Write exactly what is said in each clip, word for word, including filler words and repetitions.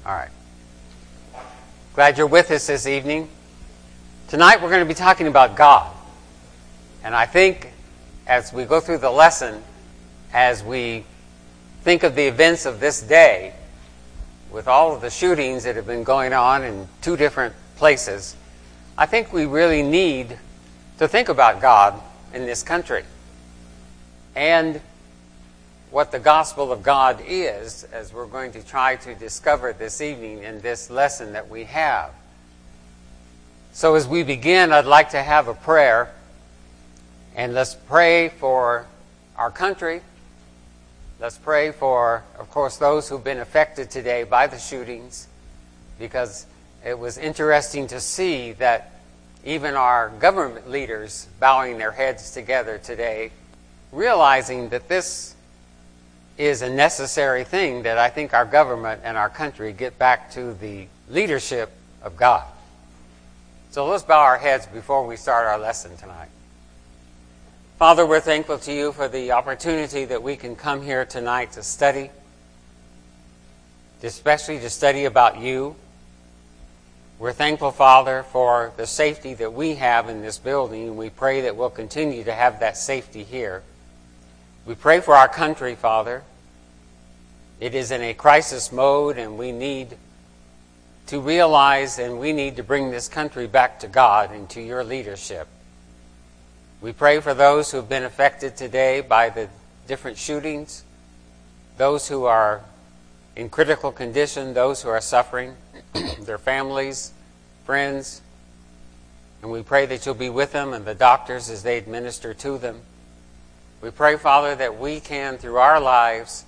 All right. Glad you're with us this evening. Tonight we're going to be talking about God. And I think as we go through the lesson, as we think of the events of this day, with all of the shootings that have been going on in two different places, I think we really need to think about God in this country and what the gospel of God is, as we're going to try to discover this evening in this lesson that we have. So as we begin, I'd like to have a prayer, and let's pray for our country. Let's pray for, of course, those who've been affected today by the shootings, because it was interesting to see that even our government leaders bowing their heads together today, realizing that this is a necessary thing, that I think our government and our country get back to the leadership of God. So let's bow our heads before we start our lesson tonight. Father, we're thankful to you for the opportunity that we can come here tonight to study, especially to study about you. We're thankful, Father, for the safety that we have in this building, and we pray that we'll continue to have that safety here. We pray for our country, Father. It is in a crisis mode, and we need to realize and we need to bring this country back to God and to your leadership. We pray for those who have been affected today by the different shootings, those who are in critical condition, those who are suffering, their families, friends, and we pray that you'll be with them and the doctors as they administer to them. We pray, Father, that we can, through our lives,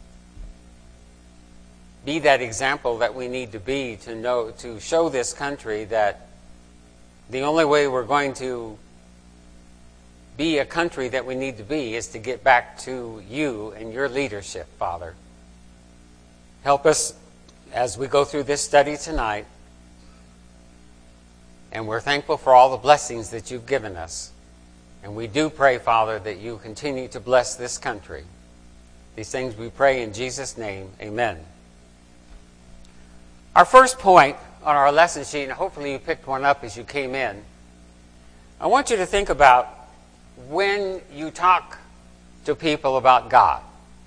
be that example that we need to be to know, to show this country that the only way we're going to be a country that we need to be is to get back to you and your leadership, Father. Help us as we go through this study tonight, and we're thankful for all the blessings that you've given us. And we do pray, Father, that you continue to bless this country. These things we pray in Jesus' name. Amen. Our first point on our lesson sheet, and hopefully you picked one up as you came in, I want you to think about when you talk to people about God.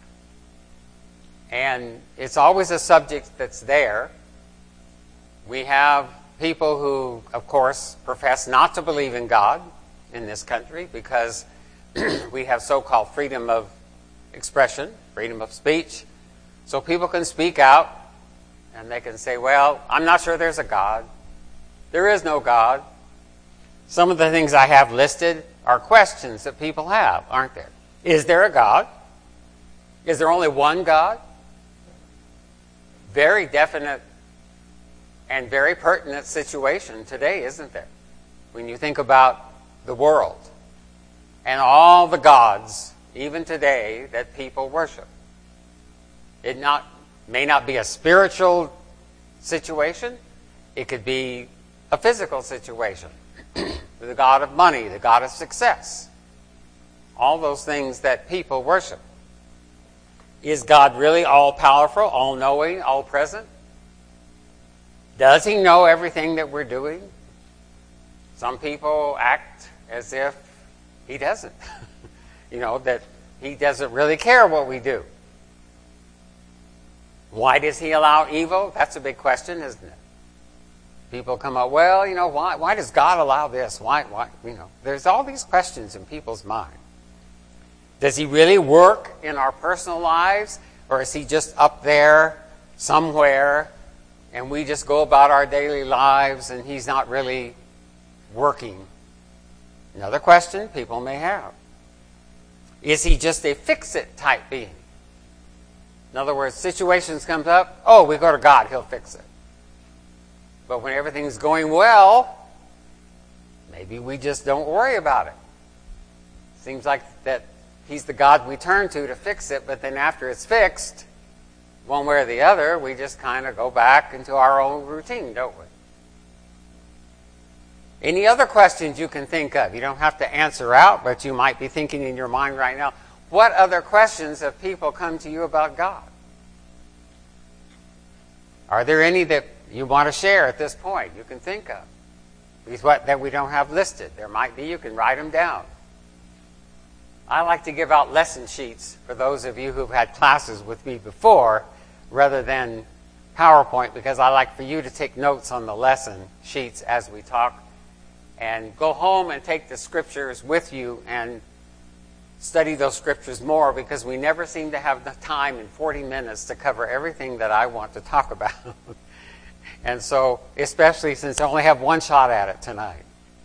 And it's always a subject that's there. We have people who, of course, profess not to believe in God in this country because we have so-called freedom of expression, freedom of speech. So people can speak out and they can say, well, I'm not sure there's a God. There is no God. Some of the things I have listed are questions that people have, aren't there? Is there a God? Is there only one God? Very definite and very pertinent situation today, isn't there? When you think about the world and all the gods, even today, that people worship. It not may not be a spiritual situation. It could be a physical situation. The god of money, the god of success. All those things that people worship. Is God really all-powerful, all-knowing, all-present? Does he know everything that we're doing? Some people act as if he doesn't. You know, that he doesn't really care what we do. Why does he allow evil? That's a big question, isn't it? People come up, well, you know, why why does God allow this? Why why you know, there's all these questions in people's mind. Does he really work in our personal lives, or is he just up there somewhere and we just go about our daily lives and he's not really working? Another question people may have. Is he just a fix-it type being? In other words, situations comes up, oh, we go to God, he'll fix it. But when everything's going well, maybe we just don't worry about it. Seems like that he's the God we turn to to fix it, but then after it's fixed, one way or the other, we just kind of go back into our own routine, don't we? Any other questions you can think of? You don't have to answer out, but you might be thinking in your mind right now, what other questions have people come to you about God? Are there any that you want to share at this point you can think of? These what that we don't have listed. There might be. You can write them down. I like to give out lesson sheets for those of you who've had classes with me before rather than PowerPoint, because I like for you to take notes on the lesson sheets as we talk and go home and take the scriptures with you and study those scriptures more, because we never seem to have the time in forty minutes to cover everything that I want to talk about. And so, especially since I only have one shot at it tonight.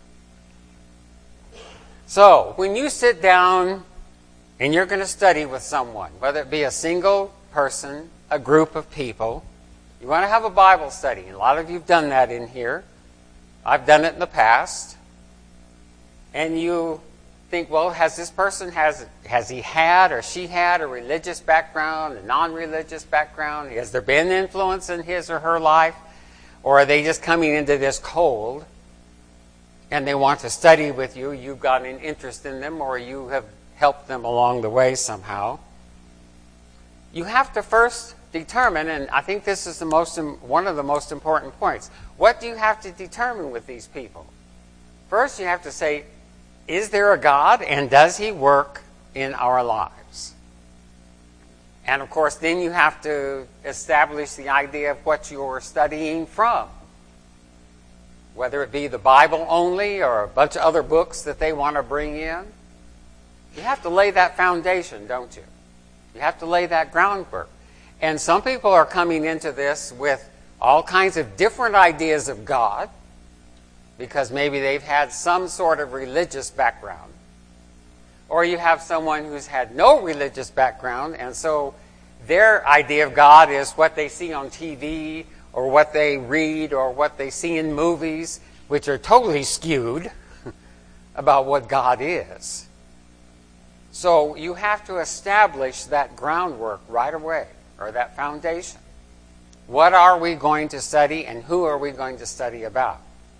So, when you sit down and you're going to study with someone, whether it be a single person, a group of people, you want to have a Bible study. A lot of you have done that in here. I've done it in the past. And you think, well, has this person, has, has he had or she had a religious background, a non-religious background? Has there been influence in his or her life? Or are they just coming into this cold and they want to study with you? You've got an interest in them, or you have helped them along the way somehow. You have to first determine, and I think this is the most one of the most important points, what do you have to determine with these people? First, you have to say, is there a God, and does he work in our lives? And of course, then you have to establish the idea of what you're studying from, whether it be the Bible only or a bunch of other books that they want to bring in. You have to lay that foundation, don't you? You have to lay that groundwork. And some people are coming into this with all kinds of different ideas of God, because maybe they've had some sort of religious background. Or you have someone who's had no religious background, and so their idea of God is what they see on T V, or what they read, or what they see in movies, which are totally skewed about what God is. So you have to establish that groundwork right away, or that foundation. What are we going to study, and who are we going to study about?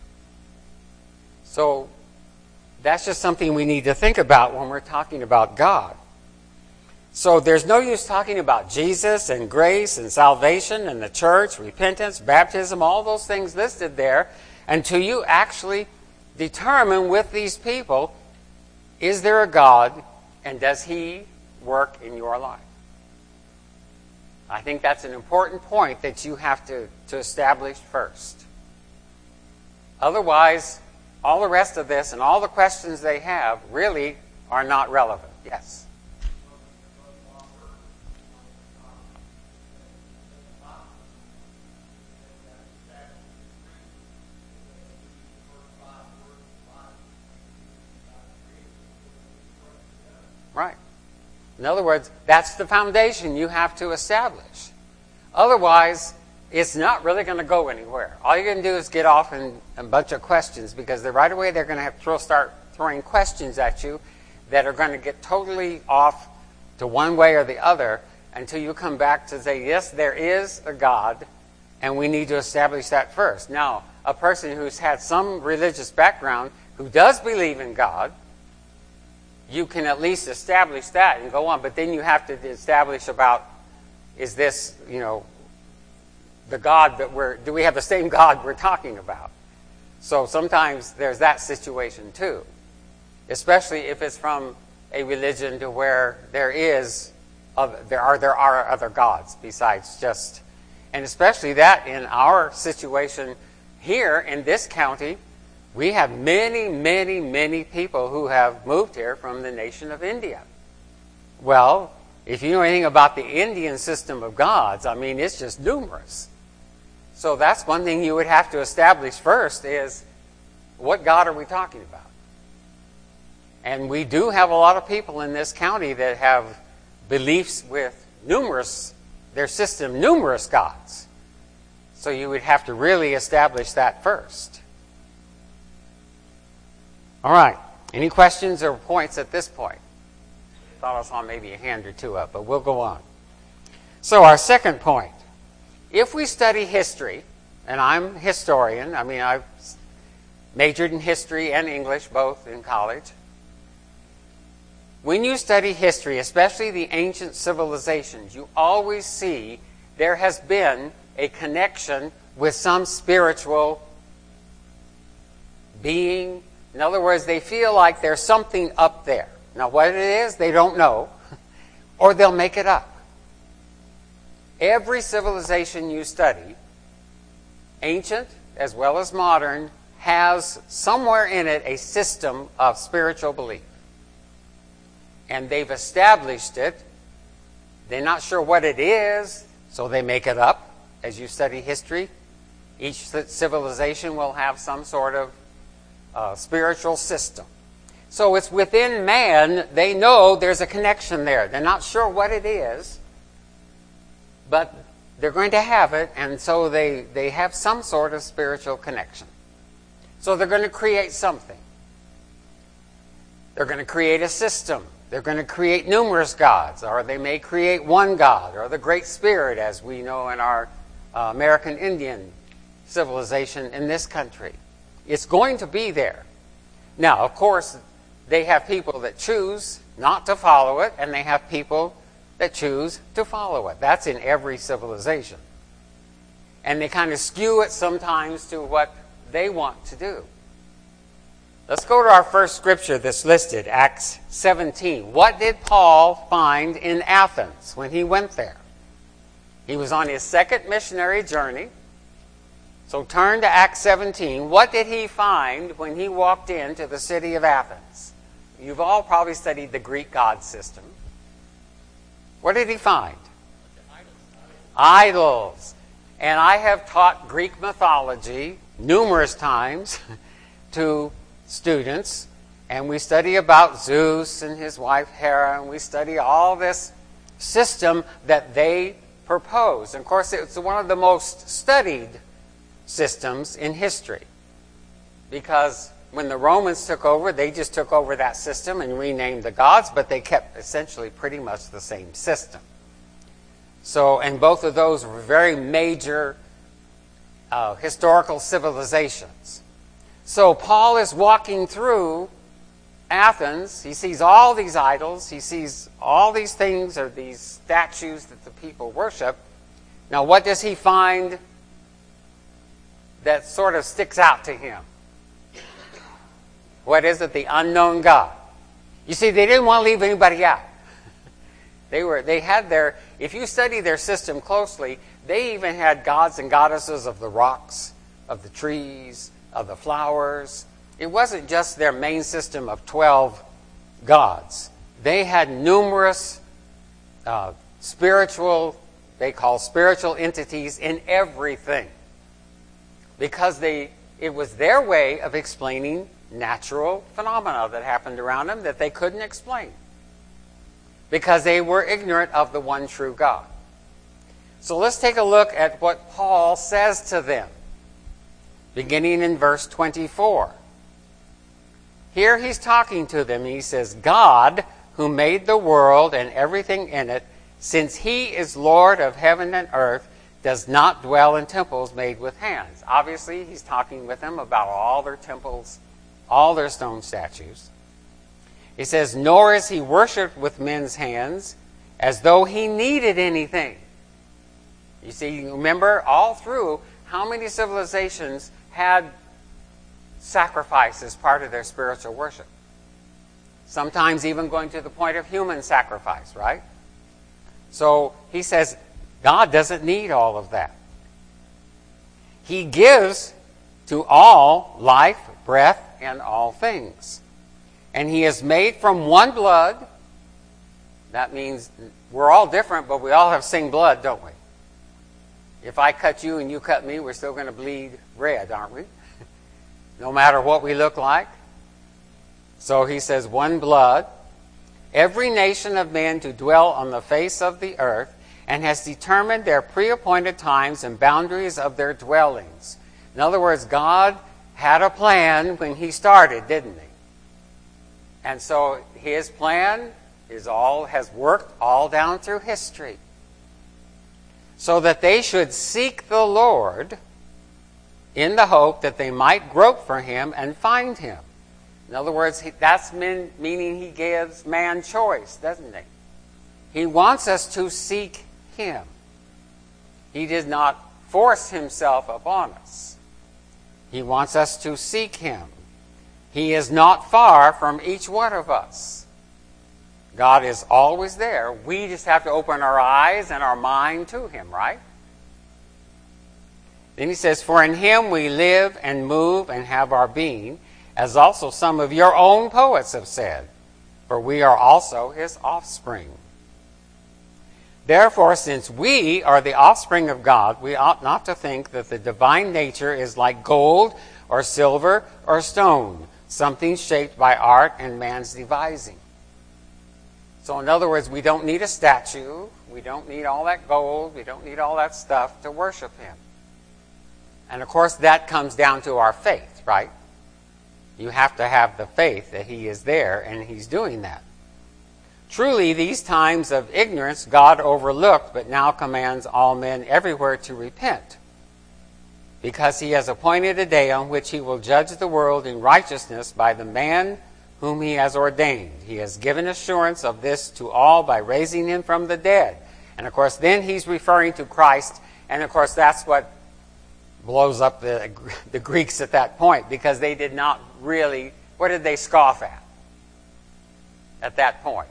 So that's just something we need to think about when we're talking about God. So there's no use talking about Jesus and grace and salvation and the church, repentance, baptism, all those things listed there, until you actually determine with these people, is there a God, and does he work in your life? I think that's an important point that you have to, to establish first. Otherwise, all the rest of this and all the questions they have really are not relevant. Yes? Right. In other words, that's the foundation you have to establish. Otherwise, it's not really going to go anywhere. All you're going to do is get off in a bunch of questions, because they're, right away they're going to have to start throwing questions at you that are going to get totally off to one way or the other until you come back to say, yes, there is a God, and we need to establish that first. Now, a person who's had some religious background who does believe in God, you can at least establish that and go on. But then you have to establish about, is this, you know, the God that we're, do we have the same God we're talking about? So sometimes there's that situation too, especially if it's from a religion to where there is, other, there are there are other gods besides just, and especially that in our situation here in this county, we have many, many, many people who have moved here from the nation of India. Well, if you know anything about the Indian system of gods, I mean, it's just numerous. So that's one thing you would have to establish first is, what God are we talking about? And we do have a lot of people in this county that have beliefs with numerous, their system, numerous gods. So you would have to really establish that first. All right. Any questions or points at this point? Thought I saw maybe a hand or two up, but we'll go on. So our second point. If we study history, and I'm a historian, I mean, I've majored in history and English both in college. When you study history, especially the ancient civilizations, you always see there has been a connection with some spiritual being. In other words, they feel like there's something up there. Now, what it is, they don't know, or they'll make it up. Every civilization you study, ancient as well as modern, has somewhere in it a system of spiritual belief. And they've established it. They're not sure what it is, so they make it up. As you study history, each civilization will have some sort of uh, spiritual system. So it's within man, they know there's a connection there. They're not sure what it is, but they're going to have it, and so they, they have some sort of spiritual connection. So they're going to create something. They're going to create a system. They're going to create numerous gods, or they may create one god, or the Great Spirit, as we know in our uh, American Indian civilization in this country. It's going to be there. Now, of course, they have people that choose not to follow it, and they have people that choose to follow it. That's in every civilization. And they kind of skew it sometimes to what they want to do. Let's go to our first scripture that's listed, Acts seventeen. What did Paul find in Athens when he went there? He was on his second missionary journey. So turn to Acts seventeen. What did he find when he walked into the city of Athens? You've all probably studied the Greek god system. What did he find? Idols. And I have taught Greek mythology numerous times to students, and we study about Zeus and his wife Hera, and we study all this system that they propose. And of course, it's one of the most studied systems in history, because when the Romans took over, they just took over that system and renamed the gods, but they kept essentially pretty much the same system. So, and both of those were very major uh, historical civilizations. So Paul is walking through Athens. He sees all these idols. He sees all these things, or these statues that the people worship. Now, what does he find that sort of sticks out to him? What is it? The unknown God. You see, they didn't want to leave anybody out. They were, they had their, if you study their system closely, they even had gods and goddesses of the rocks, of the trees, of the flowers. It wasn't just their main system of twelve gods. They had numerous uh, spiritual, they call spiritual entities in everything, because they, it was their way of explaining natural phenomena that happened around them that they couldn't explain, because they were ignorant of the one true God. So let's take a look at what Paul says to them, beginning in verse twenty-four. Here he's talking to them. He says, God, who made the world and everything in it, since he is Lord of heaven and earth, does not dwell in temples made with hands. Obviously, he's talking with them about all their temples, all their stone statues. He says, nor is he worshipped with men's hands as though he needed anything. You see, remember all through how many civilizations had sacrifice as part of their spiritual worship. Sometimes even going to the point of human sacrifice, right? So he says, God doesn't need all of that. He gives to all life, breath, and all things. And he is made from one blood. That means we're all different, but we all have same blood, don't we? If I cut you and you cut me, we're still going to bleed red, aren't we? No matter what we look like. So he says, one blood, every nation of men to dwell on the face of the earth, and has determined their pre-appointed times and boundaries of their dwellings. In other words, God had a plan when he started, didn't he? And so his plan is all, has worked all down through history, so that they should seek the Lord in the hope that they might grope for him and find him. In other words, he, that's mean, meaning he gives man choice, doesn't he? He wants us to seek him. He did not force himself upon us. He wants us to seek him. He is not far from each one of us. God is always there. We just have to open our eyes and our mind to him, right? Then he says, for in him we live and move and have our being, as also some of your own poets have said, for we are also his offspring. Therefore, since we are the offspring of God, we ought not to think that the divine nature is like gold or silver or stone, something shaped by art and man's devising. So in other words, we don't need a statue. We don't need all that gold. We don't need all that stuff to worship him. And of course, that comes down to our faith, right? You have to have the faith that he is there and he's doing that. Truly, these times of ignorance God overlooked, but now commands all men everywhere to repent, because he has appointed a day on which he will judge the world in righteousness by the man whom he has ordained. He has given assurance of this to all by raising him from the dead. And of course, then he's referring to Christ, and of course, that's what blows up the, the Greeks at that point, because they did not really, what did they scoff at at that point?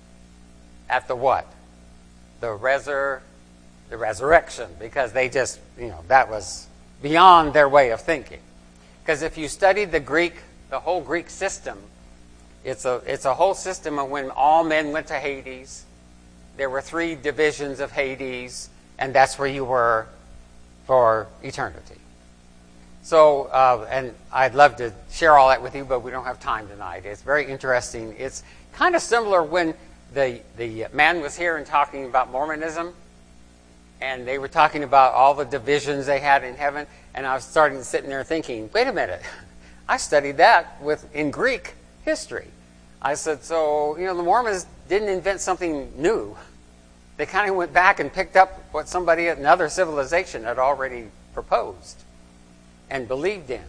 At the what? The resur, the resurrection, because they just, you know, that was beyond their way of thinking. Because if you study the Greek, the whole Greek system, it's a it's a whole system of when all men went to Hades. There were three divisions of Hades, and that's where you were for eternity. So, uh, and I'd love to share all that with you, but we don't have time tonight. It's very interesting. It's kind of similar when the the man was here and talking about Mormonism, and they were talking about all the divisions they had in heaven, and I was starting sitting there thinking, wait a minute, I studied that with in Greek history. I said, so, you know, the Mormons didn't invent something new. They kind of went back and picked up what somebody, another civilization had already proposed and believed in.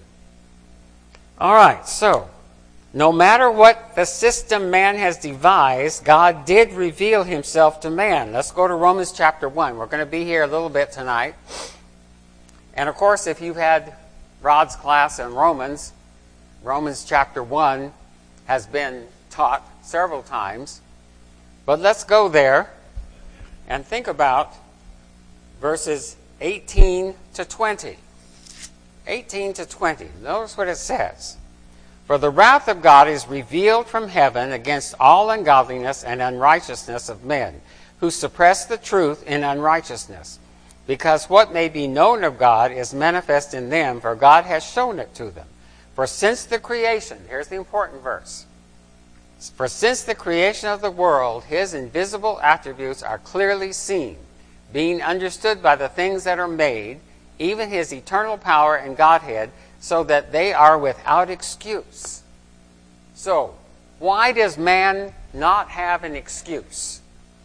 All right, so no matter what the system man has devised, God did reveal himself to man. Let's go to Romans chapter one. We're going to be here a little bit tonight. And of course, if you've had Rod's class in Romans, Romans chapter one has been taught several times. But let's go there and think about verses eighteen to twenty. eighteen to twenty. Notice what it says. For the wrath of God is revealed from heaven against all ungodliness and unrighteousness of men, who suppress the truth in unrighteousness. Because what may be known of God is manifest in them, for God has shown it to them. For since the creation, here's the important verse. For since the creation of the world, his invisible attributes are clearly seen, being understood by the things that are made, even his eternal power and Godhead, so that they are without excuse. So, why does man not have an excuse?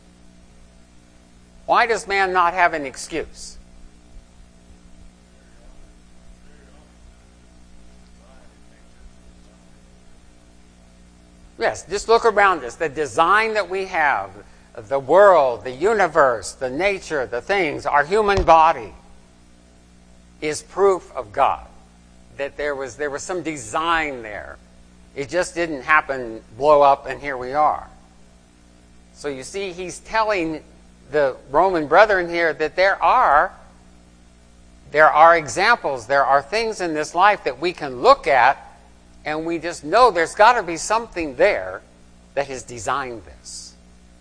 Why does man not have an excuse? Yes, just look around us. The design that we have, the world, the universe, the nature, the things, our human body, is proof of God. That there was there was some design there. It just didn't happen, blow up, and here we are. So you see, he's telling the Roman brethren here that there are there are examples, there are things in this life that we can look at, and we just know there's got to be something there that has designed this.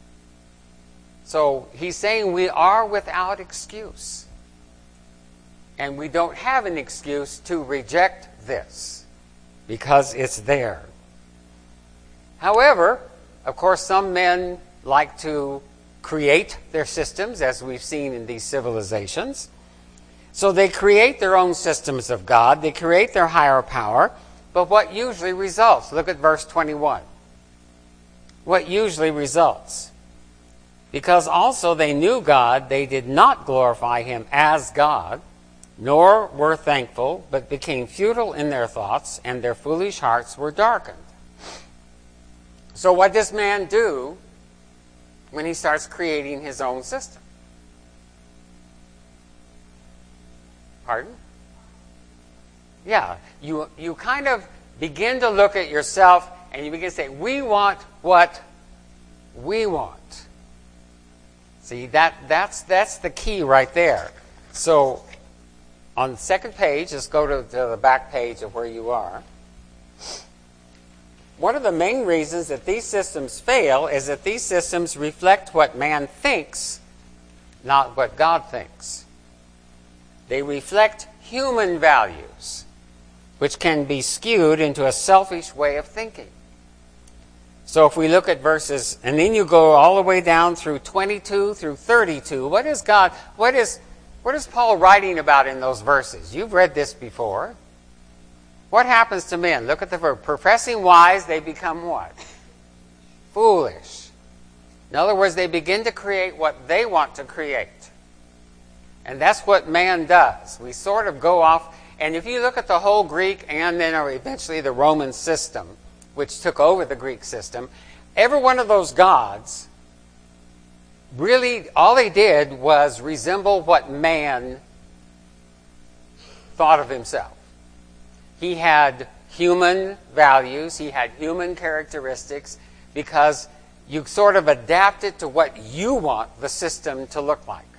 So he's saying we are without excuse. And we don't have an excuse to reject this because it's there. However, of course, some men like to create their systems, as we've seen in these civilizations. So they create their own systems of God. They create their higher power. But what usually results? Look at verse twenty-one. What usually results? Because also they knew God, they did not glorify him as God, nor were thankful, but became futile in their thoughts, and their foolish hearts were darkened. So what does man do when he starts creating his own system? Pardon? Yeah, you, you kind of begin to look at yourself and you begin to say, we want what we want. See, that, that's, that's the key right there. So on the second page, let's go to, to the back page of where you are. One of the main reasons that these systems fail is that these systems reflect what man thinks, not what God thinks. They reflect human values, which can be skewed into a selfish way of thinking. So if we look at verses, and then you go all the way down through twenty-two through thirty-two, what is God, what is, what is Paul writing about in those verses? You've read this before. What happens to men? Look at the verb. Professing wise, they become what? Foolish. In other words, they begin to create what they want to create. And that's what man does. We sort of go off, and if you look at the whole Greek and then eventually the Roman system, which took over the Greek system, every one of those gods, really all they did was resemble what man thought of himself. He had human values, he had human characteristics, because you sort of adapt it to what you want the system to look like.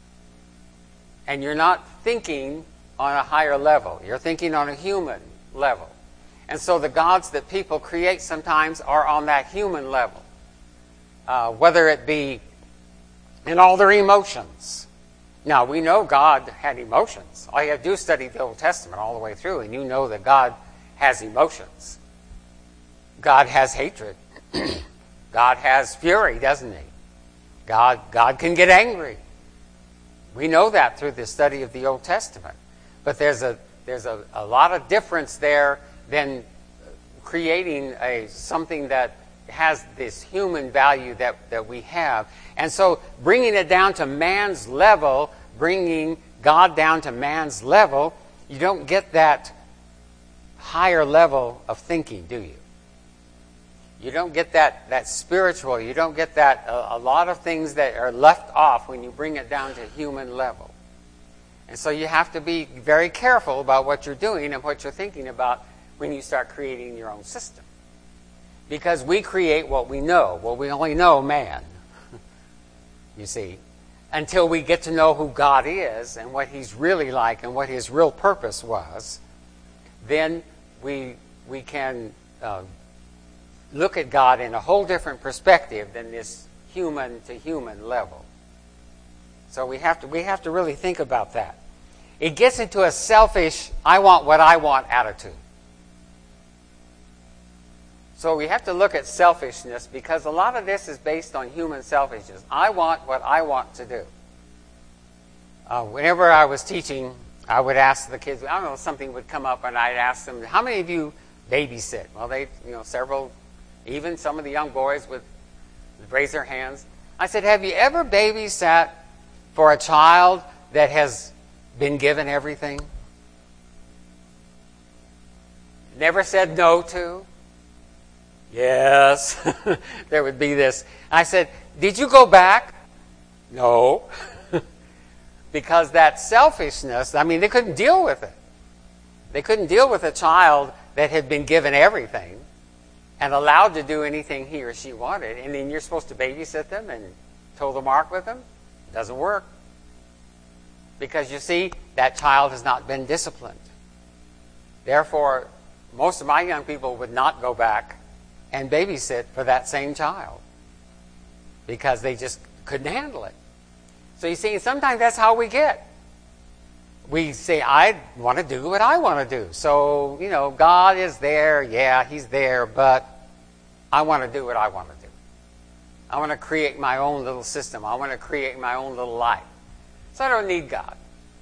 And you're not thinking on a higher level. You're thinking on a human level. And so the gods that people create sometimes are on that human level. Uh, whether it be in all their emotions. Now, we know God had emotions. All you have to do is study the Old Testament all the way through, and you know that God has emotions. God has hatred. God has fury, doesn't he? God, God can get angry. We know that through the study of the Old Testament. But there's a, there's a, a lot of difference there than creating a, something that has this human value that, that we have. And so bringing it down to man's level, bringing God down to man's level, you don't get that higher level of thinking, do you? You don't get that, that spiritual, you don't get that, a, a lot of things that are left off when you bring it down to human level. And so you have to be very careful about what you're doing and what you're thinking about when you start creating your own system. Because we create what we know. Well, we only know man, you see, until we get to know who God is and what he's really like and what his real purpose was. Then we, we can uh, look at God in a whole different perspective than this human to human level. So we have to, we have to really think about that. It gets into a selfish, I want what I want attitude. So we have to look at selfishness, because a lot of this is based on human selfishness. I want what I want to do. Uh, whenever I was teaching, I would ask the kids, I don't know, something would come up and I'd ask them, how many of you babysit? Well, they, you know, several, even some of the young boys would raise their hands. I said, have you ever babysat for a child that has been given everything? Never said no to? Yes. There would be this. I said, did you go back? No. Because that selfishness, I mean, they couldn't deal with it. They couldn't deal with a child that had been given everything and allowed to do anything he or she wanted, and then you're supposed to babysit them and toe the mark with them. It doesn't work. Because you see, that child has not been disciplined. Therefore, most of my young people would not go back and babysit for that same child because they just couldn't handle it. So you see, sometimes that's how we get. We say, I want to do what I want to do. So, you know, God is there. Yeah, he's there. But I want to do what I want to do. I want to create my own little system. I want to create my own little life. So I don't need God.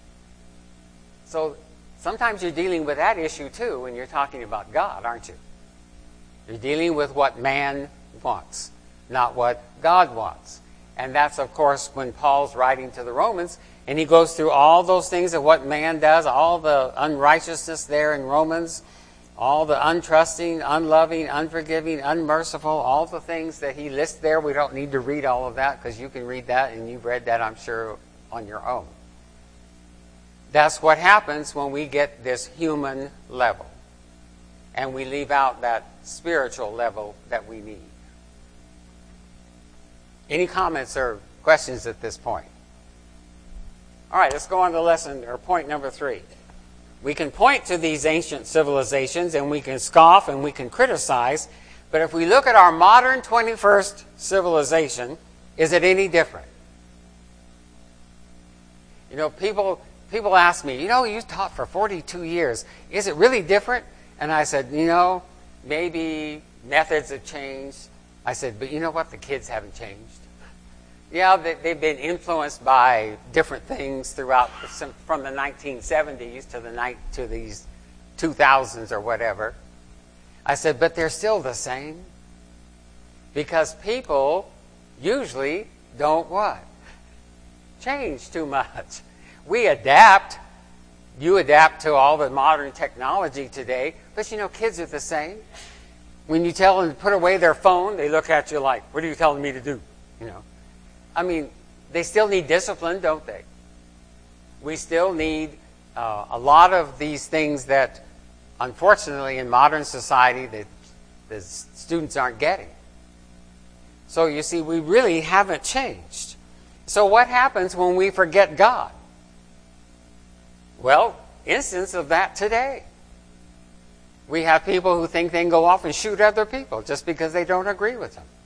So sometimes you're dealing with that issue too when you're talking about God, aren't you? You're dealing with what man wants, not what God wants. And that's, of course, when Paul's writing to the Romans, and he goes through all those things of what man does, all the unrighteousness there in Romans, all the untrusting, unloving, unforgiving, unmerciful, all the things that he lists there. We don't need to read all of that because you can read that, and you've read that, I'm sure, on your own. That's what happens when we get this human level and we leave out that spiritual level that we need. Any comments or questions at this point? All right, let's go on to lesson or point number three. We can point to these ancient civilizations and we can scoff and we can criticize, but if we look at our modern twenty-first civilization, is it any different? You know, people people ask me, you know, you taught for forty-two years. Is it really different? And I said, you know, maybe methods have changed. I said, but you know what? The kids haven't changed. Yeah, they, they've been influenced by different things throughout, the, from the nineteen seventies to the night to these two thousands or whatever. I said, but they're still the same. Because people usually don't what? Change too much. We adapt. You adapt to all the modern technology today, but you know, kids are the same. When you tell them to put away their phone, they look at you like, what are you telling me to do? You know, I mean, they still need discipline, don't they? We still need uh, a lot of these things that, unfortunately, in modern society, that the students aren't getting. So you see, we really haven't changed. So what happens when we forget God? Well, instance of that today. We have people who think they can go off and shoot other people just because they don't agree with them.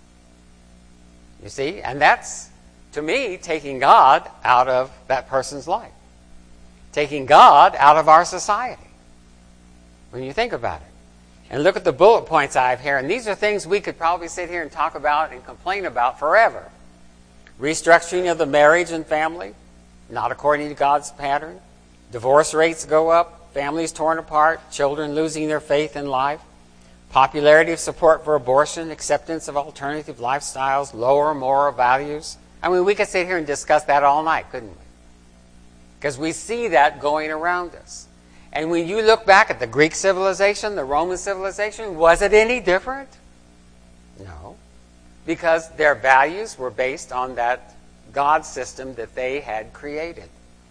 You see? And that's, to me, taking God out of that person's life. Taking God out of our society. When you think about it. And look at the bullet points I have here. And these are things we could probably sit here and talk about and complain about forever. Restructuring of the marriage and family, not according to God's pattern. Divorce rates go up, families torn apart, children losing their faith in life, popularity of support for abortion, acceptance of alternative lifestyles, lower moral values. I mean, we could sit here and discuss that all night, couldn't we? Because we see that going around us. And when you look back at the Greek civilization, the Roman civilization, was it any different? No. Because their values were based on that God system that they had created.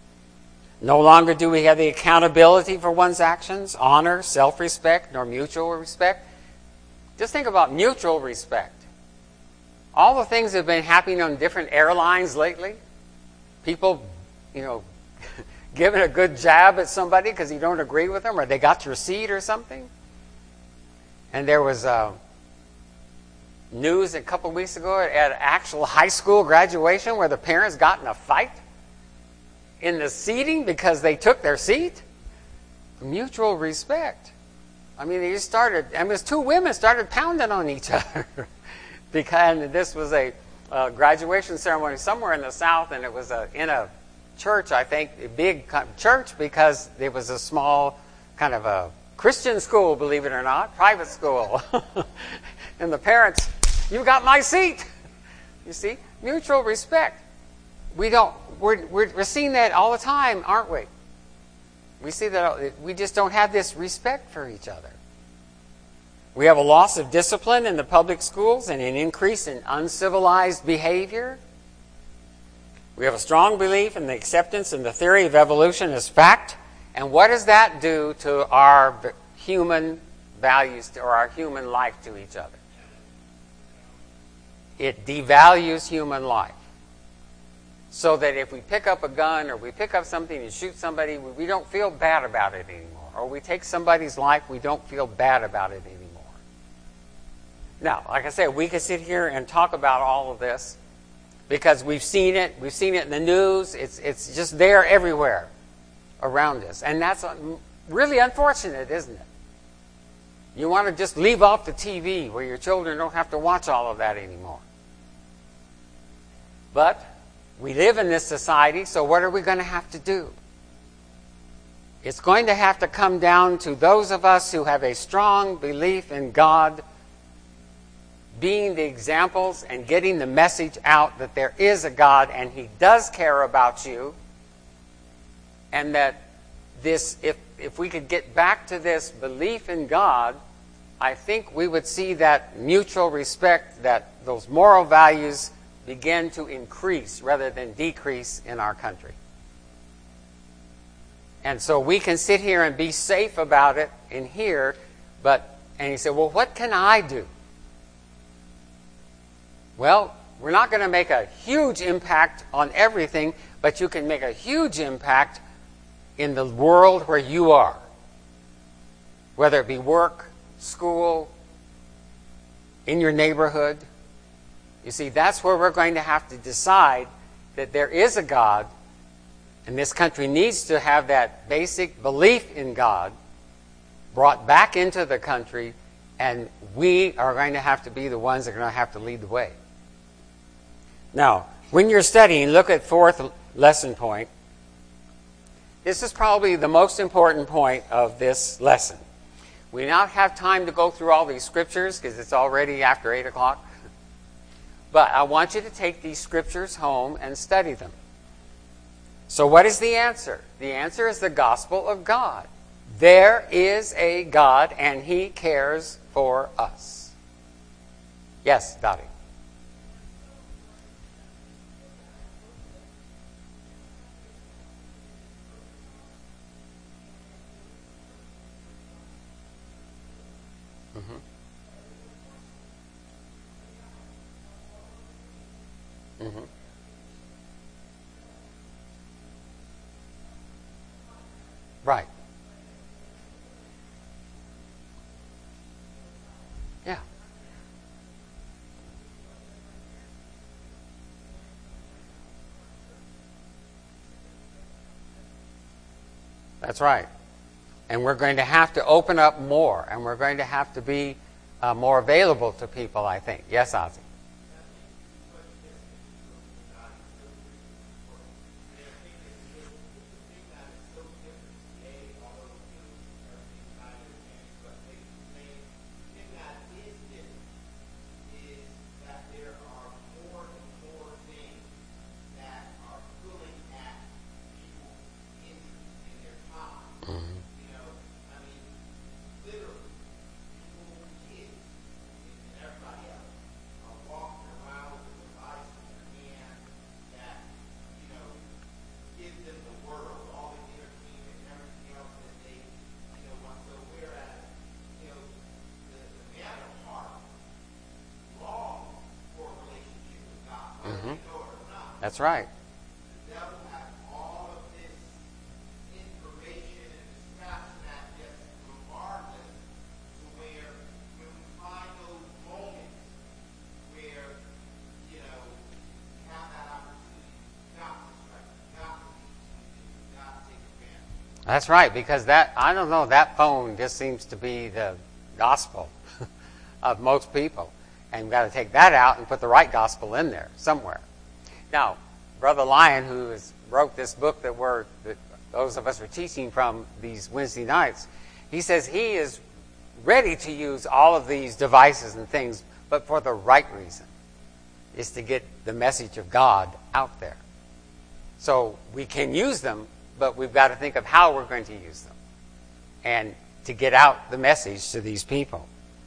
No longer do we have the accountability for one's actions, honor, self-respect, nor mutual respect. Just think about mutual respect. All the things that have been happening on different airlines lately, people, you know, giving a good jab at somebody because you don't agree with them or they got your seat or something. And there was uh, news a couple of weeks ago at an actual high school graduation where the parents got in a fight in the seating because they took their seat. Mutual respect. I mean, they just started, and it was two women started pounding on each other. Because this was a uh, graduation ceremony somewhere in the South, and it was a, in a church, I think, a big church, because it was a small kind of a Christian school, believe it or not, private school. And the parents, you got my seat. You see, mutual respect. We don't, we're, we're, we're seeing that all the time, aren't we? We see that we just don't have this respect for each other. We have a loss of discipline in the public schools and an increase in uncivilized behavior. We have a strong belief in the acceptance and the theory of evolution as fact. And what does that do to our human values or our human life to each other? It devalues human life. So that if we pick up a gun or we pick up something and shoot somebody, we don't feel bad about it anymore. Or we take somebody's life, we don't feel bad about it anymore. Now, like I said, we could sit here and talk about all of this because we've seen it. We've seen it in the news. It's, it's just there everywhere around us. And that's really unfortunate, isn't it? You want to just leave off the T V where your children don't have to watch all of that anymore. But we live in this society, so what are we going to have to do? It's going to have to come down to those of us who have a strong belief in God being the examples and getting the message out that there is a God and He does care about you, and that this, if, if we could get back to this belief in God, I think we would see that mutual respect, that those moral values begin to increase rather than decrease in our country. And so we can sit here and be safe about it in here, but, and he said, well, what can I do? Well, we're not going to make a huge impact on everything, but you can make a huge impact in the world where you are. Whether it be work, school, in your neighborhood. You see, that's where we're going to have to decide that there is a God, and this country needs to have that basic belief in God brought back into the country, and we are going to have to be the ones that are going to have to lead the way. Now, when you're studying, look at fourth lesson point. This is probably the most important point of this lesson. We not have time to go through all these scriptures because it's already after eight o'clock. But I want you to take these scriptures home and study them. So what is the answer? The answer is the gospel of God. There is a God and He cares for us. Yes, Dottie. Mm-hmm. Mm-hmm. Right. Yeah. That's right. And we're going to have to open up more, and we're going to have to be uh, more available to people, I think. Yes, Ozzy? That's right. The devil has all of this information and distraction that just bombard us to where when we find those moments where, you know, we have that opportunity not to strike, not to be, not to take advantage. That's right, because that, I don't know, that phone just seems to be the gospel of most people. And we've got to take that out and put the right gospel in there somewhere. Now, Brother Lyon, who has wrote this book that we're, that those of us are teaching from these Wednesday nights, he says he is ready to use all of these devices and things, but for the right reason, is to get the message of God out there. So we can use them, but we've got to think of how we're going to use them and to get out the message to these people.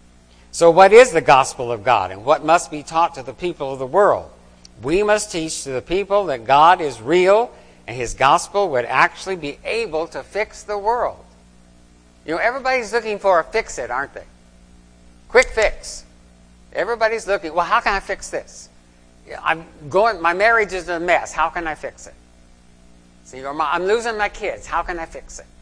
So what is the gospel of God, and what must be taught to the people of the world? We must teach to the people that God is real and His gospel would actually be able to fix the world. You know, everybody's looking for a fix-it, aren't they? Quick fix. Everybody's looking, well, how can I fix this? I'm going, my marriage is a mess. How can I fix it? See, or my, I'm losing my kids. How can I fix it?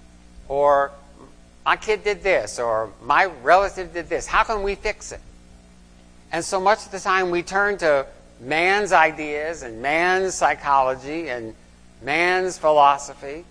Or my kid did this, or my relative did this. How can we fix it? And so much of the time we turn to man's ideas and man's psychology and man's philosophy.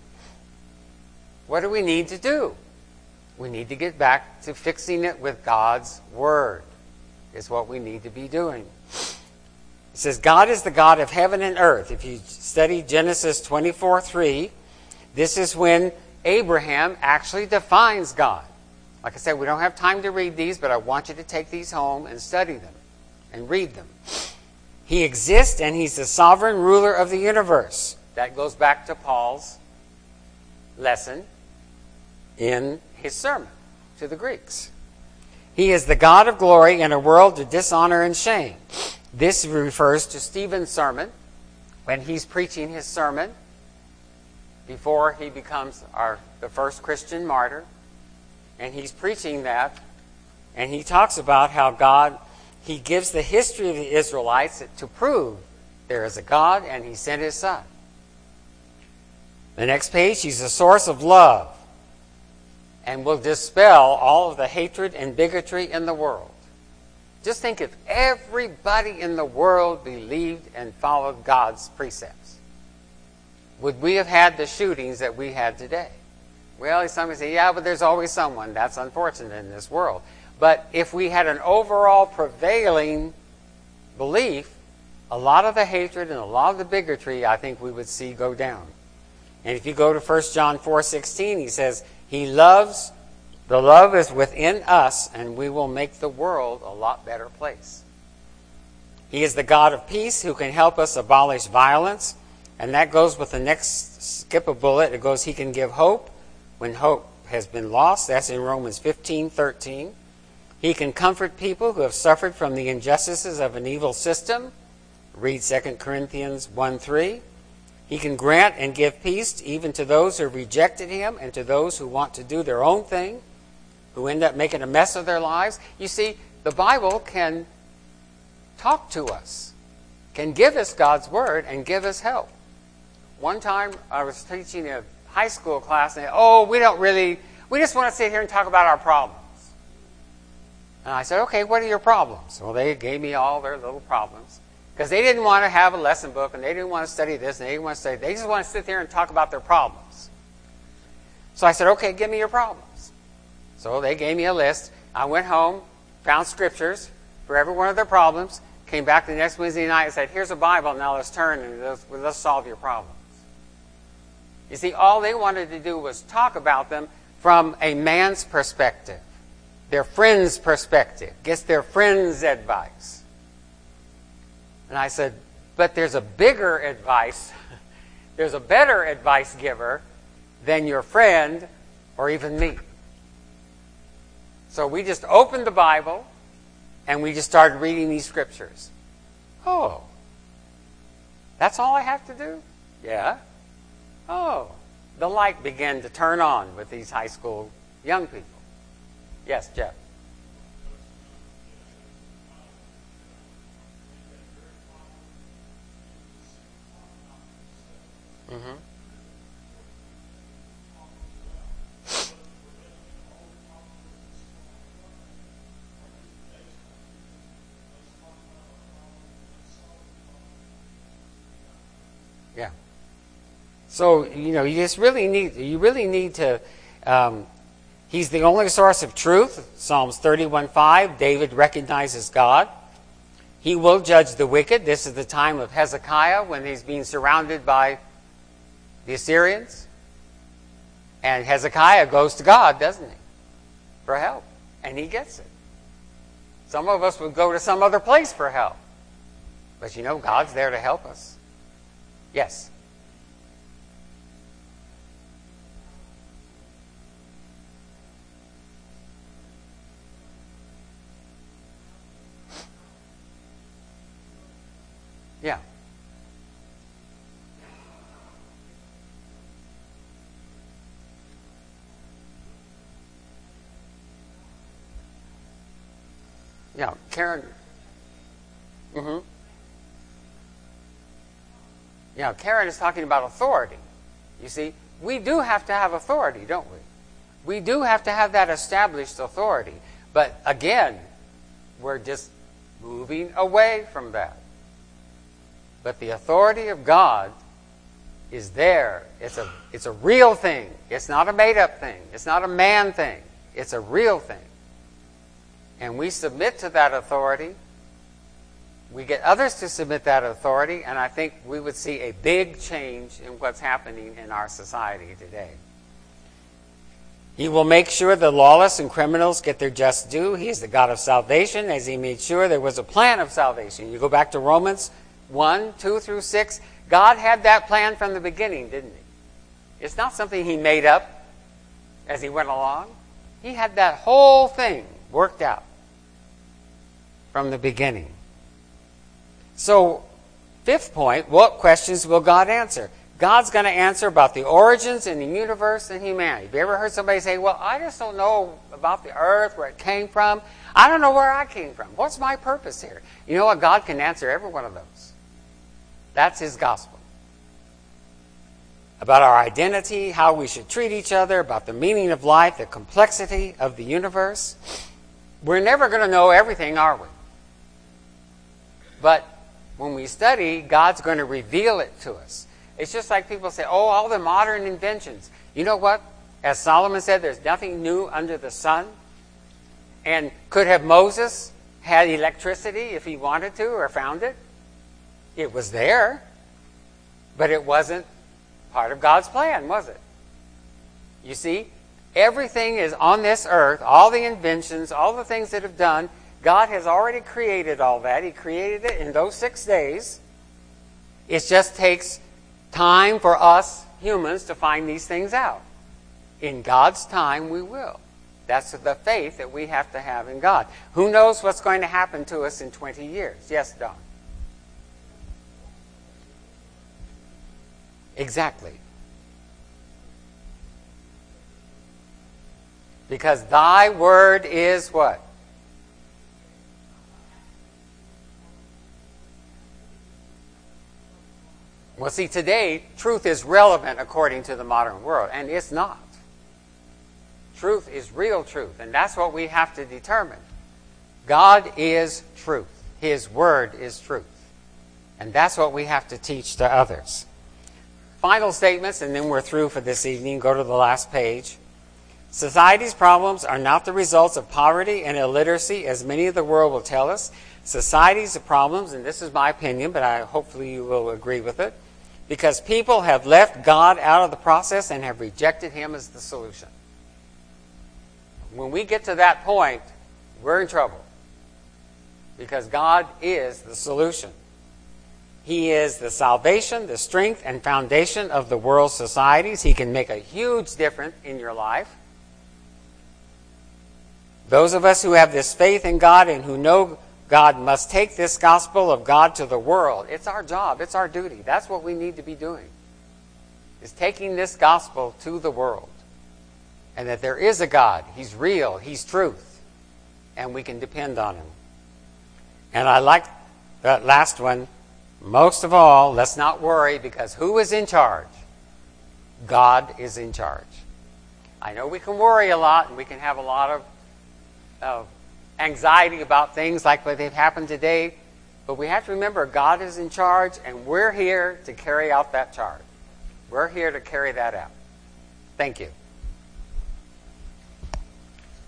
What do we need to do? We need to get back to fixing it with God's Word, is what we need to be doing. It says, God is the God of heaven and earth. If you study Genesis twenty-four three, this is when Abraham actually defines God. Like I said, we don't have time to read these, but I want you to take these home and study them and read them. He exists, and He's the sovereign ruler of the universe. That goes back to Paul's lesson in his sermon to the Greeks. He is the God of glory in a world of dishonor and shame. This refers to Stephen's sermon when he's preaching his sermon before he becomes our the first Christian martyr. And he's preaching that. And he talks about how God, he gives the history of the Israelites to prove there is a God and he sent his son. The next page, he's a source of love and will dispel all of the hatred and bigotry in the world. Just think if everybody in the world believed and followed God's precepts. Would we have had the shootings that we had today? Well, somebody say, yeah, but there's always someone. That's unfortunate in this world. But if we had an overall prevailing belief, a lot of the hatred and a lot of the bigotry, I think we would see go down. And if you go to First John four sixteen, he says, he loves, the love is within us, and we will make the world a lot better place. He is the God of peace who can help us abolish violence. And that goes with the next, skip a bullet, it goes, he can give hope when hope has been lost. That's in Romans fifteen thirteen. He can comfort people who have suffered from the injustices of an evil system. Read Second Corinthians one three. He can grant and give peace even to those who have rejected him and to those who want to do their own thing, who end up making a mess of their lives. You see, the Bible can talk to us, can give us God's word and give us help. One time I was teaching a high school class and they, oh, we don't really, we just want to sit here and talk about our problems. And I said, okay, what are your problems? Well, they gave me all their little problems. Because they didn't want to have a lesson book and they didn't want to study this and they didn't want to study, they just want to sit there and talk about their problems. So I said, okay, give me your problems. So they gave me a list. I went home, found scriptures for every one of their problems, came back the next Wednesday night and said, here's a Bible, now let's turn and let's, let's solve your problems. You see, all they wanted to do was talk about them from a man's perspective, their friend's perspective, gets their friend's advice. And I said, but there's a bigger advice, there's a better advice giver than your friend or even me. So we just opened the Bible and we just started reading these scriptures. Oh, that's all I have to do? Yeah. Oh, the light began to turn on with these high school young people. Yes, Jeff. Mm-hmm. Yeah. So, you know, you just really need, you really need to, um, he's the only source of truth. Psalms thirty-one five, David recognizes God. He will judge the wicked. This is the time of Hezekiah when he's being surrounded by the Assyrians. And Hezekiah goes to God, doesn't he? For help. And he gets it. Some of us would go to some other place for help. But you know, God's there to help us. Yes. Yeah. Yeah, Karen. Mm-hmm. Yeah, Karen is talking about authority. You see, we do have to have authority, don't we? We do have to have that established authority. But again, we're just moving away from that. But the authority of God is there. It's a, it's a real thing. It's not a made-up thing. It's not a man thing. It's a real thing. And we submit to that authority. We get others to submit that authority, and I think we would see a big change in what's happening in our society today. He will make sure the lawless and criminals get their just due. He is the God of salvation, as he made sure there was a plan of salvation. You go back to Romans one, two through six. God had that plan from the beginning, didn't he? It's not something he made up as he went along. He had that whole thing worked out from the beginning. So, fifth point, what questions will God answer? God's going to answer about the origins in the universe and humanity. Have you ever heard somebody say, well, I just don't know about the earth, where it came from. I don't know where I came from. What's my purpose here? You know what? God can answer every one of those. That's his gospel. About our identity, how we should treat each other, about the meaning of life, the complexity of the universe. We're never going to know everything, are we? But when we study, God's going to reveal it to us. It's just like people say, oh, all the modern inventions. You know what? As Solomon said, there's nothing new under the sun. And could have Moses had electricity if he wanted to or found it? It was there. But it wasn't part of God's plan, was it? You see, everything is on this earth, all the inventions, all the things that have done, God has already created all that. He created it in those six days. It just takes time for us humans to find these things out. In God's time, we will. That's the faith that we have to have in God. Who knows what's going to happen to us in twenty years? Yes, Don? Exactly. Because thy word is what? Well, see, today, truth is relevant according to the modern world, and it's not. Truth is real truth, and that's what we have to determine. God is truth. His word is truth. And that's what we have to teach to others. Final statements, and then we're through for this evening. Go to the last page. Society's problems are not the results of poverty and illiteracy, as many of the world will tell us. Society's problems, and this is my opinion, but I hopefully you will agree with it, because people have left God out of the process and have rejected him as the solution. When we get to that point, we're in trouble. Because God is the solution. He is the salvation, the strength, and foundation of the world's societies. He can make a huge difference in your life. Those of us who have this faith in God and who know God must take this gospel of God to the world. It's our job. It's our duty. That's what we need to be doing. Is taking this gospel to the world. And that there is a God. He's real. He's truth. And we can depend on him. And I like that last one. Most of all, let's not worry, because who is in charge? God is in charge. I know we can worry a lot, and we can have a lot of uh, anxiety about things like what they've happened today. But we have to remember God is in charge, and we're here to carry out that charge. We're here to carry that out. Thank you.